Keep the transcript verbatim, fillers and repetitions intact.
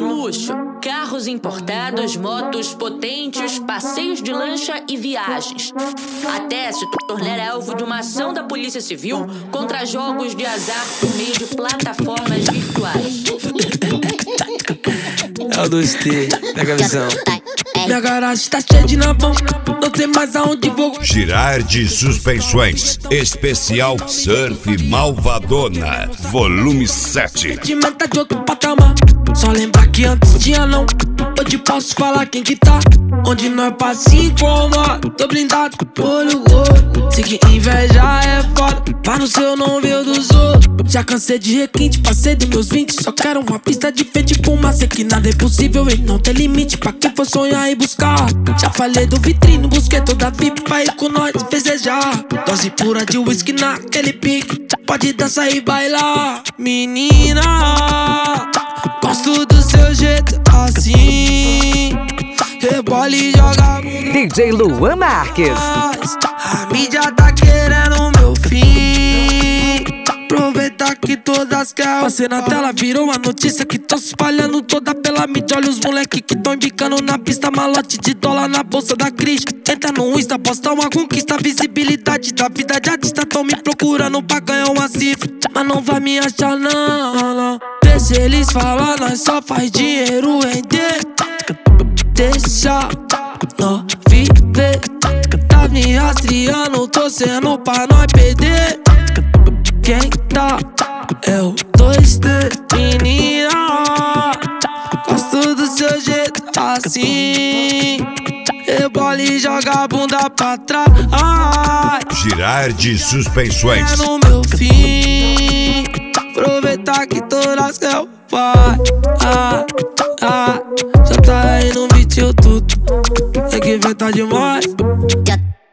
luxo, carros importados, motos potentes, passeios de lancha e viagens. Até se tornar alvo de uma ação da Polícia Civil contra jogos de azar por meio de plataformas virtuais. É o dois T, pega a visão. Minha garagem tá cheia de nabão, não tem mais aonde vou. Girardi Suspensões, especial Surf Malvadona, volume sete. Sentimento de outro patamar, só lembrar que antes tinha não. Hoje posso falar quem que tá, onde nós passa incomoda. Tô blindado, olho gordo, sei que inveja é foda, mas no seu não veio dos outros. Já cansei de requinte, passei dos meus vinte, só quero uma pista de frente pro mar. Sei que nada é possível e não tem limite pra quem for sonhar e buscar. Já falei do vitrine, busquei toda a V I P pra ir com nós festejar. Dose pura de whisky naquele pique, pode dançar e bailar. Menina, gosto do seu jeito assim, rebola e joga. D J Luan Marques. A mídia tá querendo meu fim, aproveitar que todas querem. Passei na tela, virou a notícia que tô se espalhando toda pela mídia. Olha os moleque que tão embicando na pista, malote de dólar na bolsa da Cris. Entra no Insta, posta uma conquista, visibilidade da vida de artista. Tão me procurando pra ganhar uma cifra, mas não vai me achar não, não. Deixa eles falar, nós só faz dinheiro render. Deixa nós viver, tá me rastreando, torcendo pra nós perder. Quem tá é o dois T, menina, gosto do seu jeito assim, rebola e joga a bunda pra trás. Girardi Suspensões. É no meu fim, aproveitar que todas querem o pai. Ah, ah, já tá aí no beat tudo, é que vai tá demais.